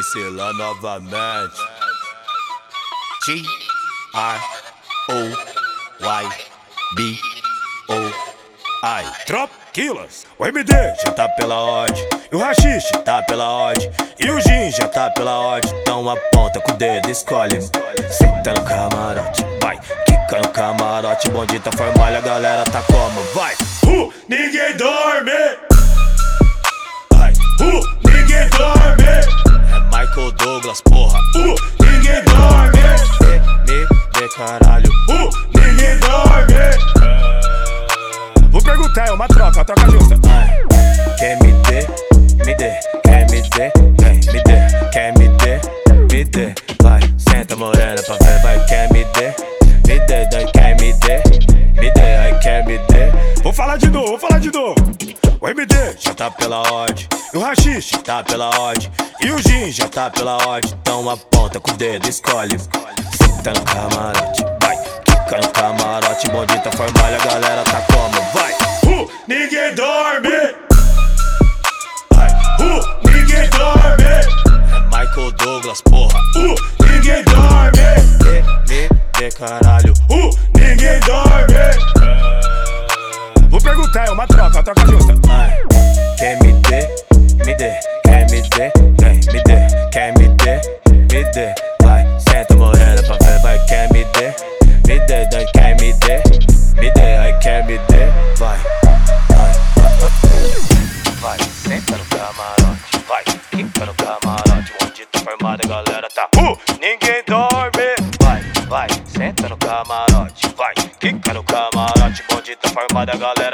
MC lá novamente. T-R-O-Y-B-O-I. Trop Killers. O MD já tá pela odd, e o Rachixe tá pela odd, e o Gin já tá pela odd. Então aponta com o dedo, escolhe. Senta no camarote, vai. Quica no camarote, bonde tá formalho, a galera tá como? Vai. Ninguém dorme. Vai. Ninguém dorme. É Michael Douglas, porra. Ninguém dorme. MD, caralho. Ninguém dorme. Vou perguntar, é uma troca justa. Quer me dê, me dê. Quer me dê, me dê. Quer me dê, me dê. Vai, senta morena pra ver, vai. Quer me dê, me dê. Quer me dê, me dê. Ai, quer me dê. Vou falar de novo. O MD já tá pela odd, e o Rachixe tá pela odd, e o Gin já tá pela odd. Então aponta com o dedo, escolhe. Senta no camarote, vai. Quica no camarote, bonde tá formalho, a galera tá como? Vai. Ninguém dorme. Vai. Ninguém dorme. É Michael Douglas, porra. Ninguém dorme. MD, caralho. Ninguém dorme. Vou perguntar, é uma troca justa. Quer me dê, me dê. Quer me dê, me dê. Quer me dê, me dê. Vai, senta morena pra ver, vai. Quer me dê, me dê. Quer me dê, me dê. Ai, quer me dê, vai. Vai, senta no camarote, vai. Quica no camarote, onde tá formada, a galera tá. Ninguém dorme. Vai, senta no camarote, vai. Quica no camarote, onde tá formada, a galera.